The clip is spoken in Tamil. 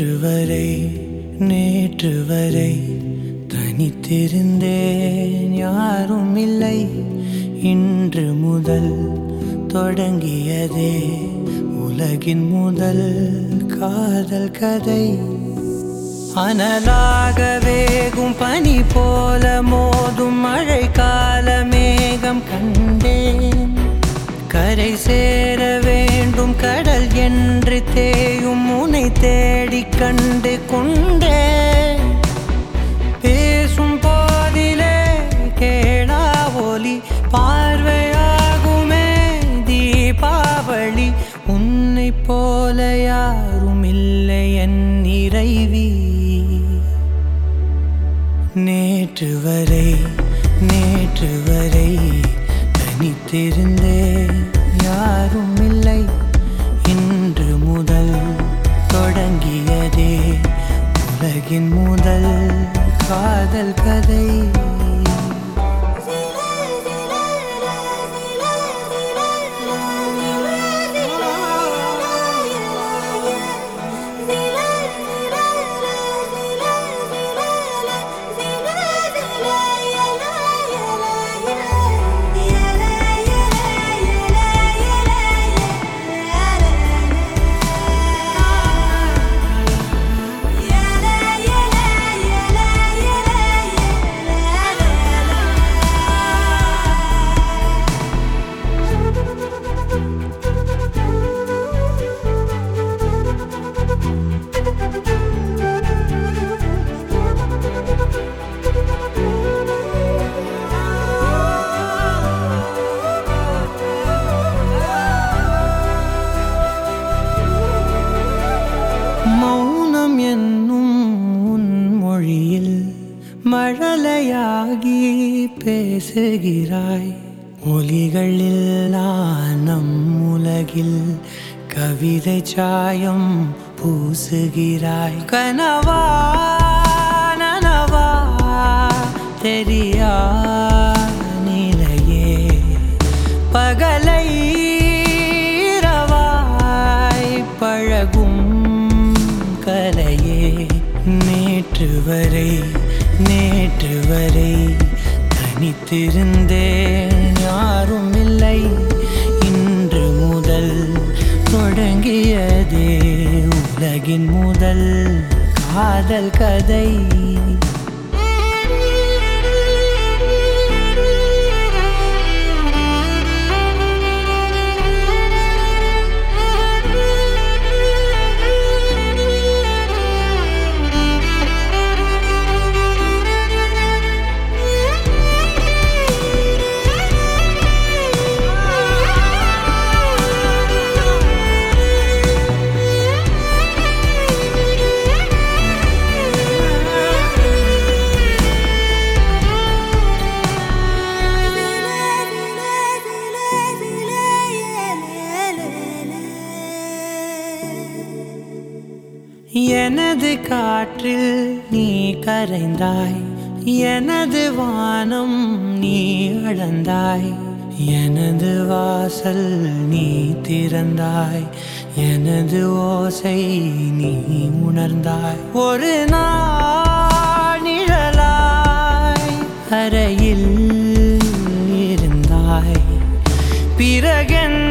நேற்று வரை தனித்திருந்தேன், யாரும் இல்லை. இன்று முதல் தொடங்கியதே உலகின் முதல் காதல் கதை. அனலாக வேகும் பனி போல மோதும் மழை கால மேகம் கண்டேன். கரை சேர வேண்டும் கடல் என்று தேயும் உன்னை தேடி கண்டு கொண்டேன். பேசும் போதிலே கேளா ஒலி பார்வையாகுமே தீபாவளி. உன்னை போல யாரும் இல்லை என் இறைவி. நேற்று வரை தனித்திருந்தேன், யாரும் இல்லை. இன்று முதல் தொடங்கியதே உலகின் முதல் காதல் கதை. மௌனம் என்னும் உன் மொழியில் மழலையாகி பேசுகிறாய். ஒலிகளில் நம் உலகில் கவிதை சாயம் பூசுகிறாய். கனவா நனவா தெரியா நிலையே பகலை இரவாய் பழகும் கலையே. நேற்று வரை தனித்திருந்தேன், யாரும் இல்லை. இன்று முதல் தொடங்கியதே உலகின் முதல் காதல் கதை. எனது காற்றில் நீ கரைந்தாய், எனது வானம் நீ அளந்தாய். எனது வாசல் நீ திறந்தாய், எனது ஓசை நீ உணர்ந்தாய். ஒரு நாள் நிழலாய் அறையில் இருந்தாய், பிறகென்